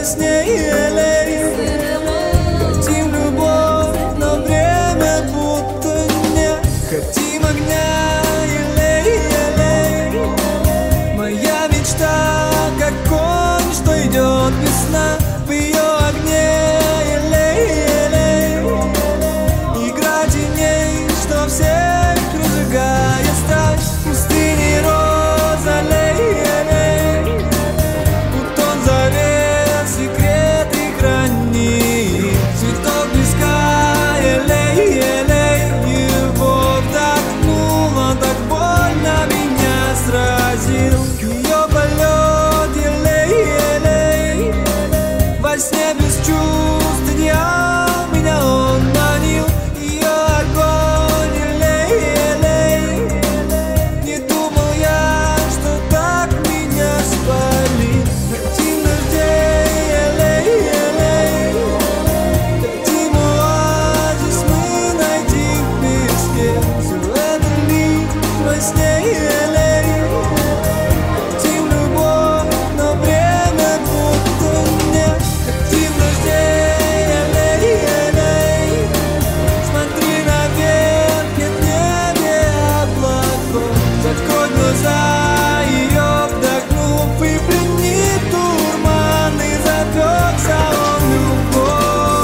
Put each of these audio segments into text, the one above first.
сне, хотим любовь, но время будто нет. Хотим огня, моя мечта, как конь, что идет весна. В ее огне, игра теней, что всех разжигает страсть. В пустыне роза, бутон завет, секреты хранит. Цветок близка, его вдохнула, так больно меня сразил. Ее полет, во сне без чувств дня меня он манил. Ее огонь, не думал я, что так меня спалит. Хотим дождей, хотим оазис мы найти в песке. Все это лишь во сне, хотим любовь, но время будто нет. Хотим дождей, смотри наверх, нет в небе облаков. Закрой глаза, ее вдохнув, и пленит дурман, и запекся он любовь.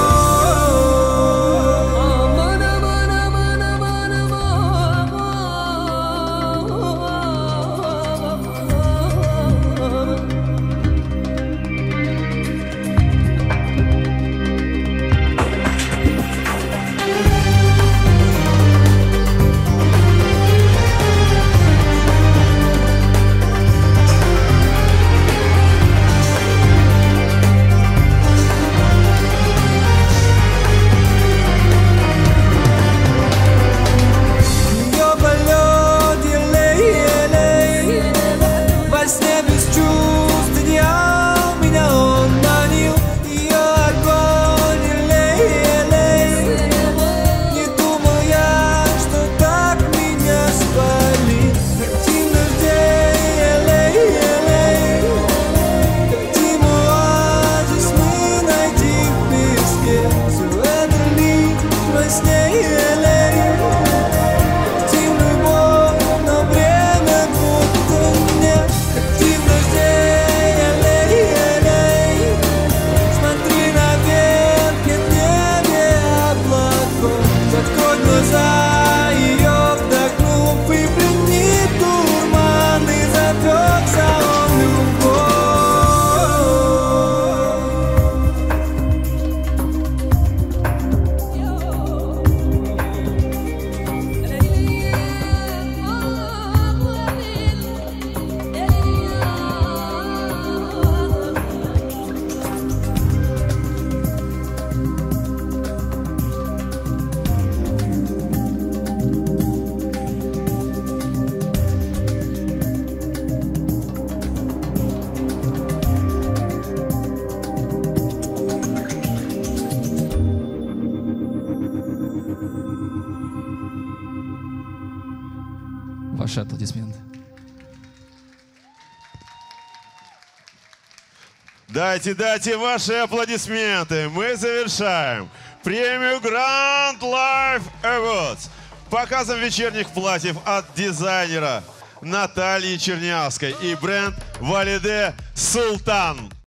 Ее полет, во сне без чувств дня меня он манил. Ее огонь, не думал я, что так меня спалит. Хотим дождей, хотим оазис мы найти в песке. Все это лишь во сне, хотим любовь, но время будто нет. Хотим дождей, смотри наверх, нет в небе облаков. Закрой глаза, ее вдохнув, и пленит дурман, и запекся он любовь. Ваши аплодисменты. Дайте ваши аплодисменты. Мы завершаем премию Grand Life Awards показом вечерних платьев от дизайнера Натальи Чернявской и бренд Валиде Султан.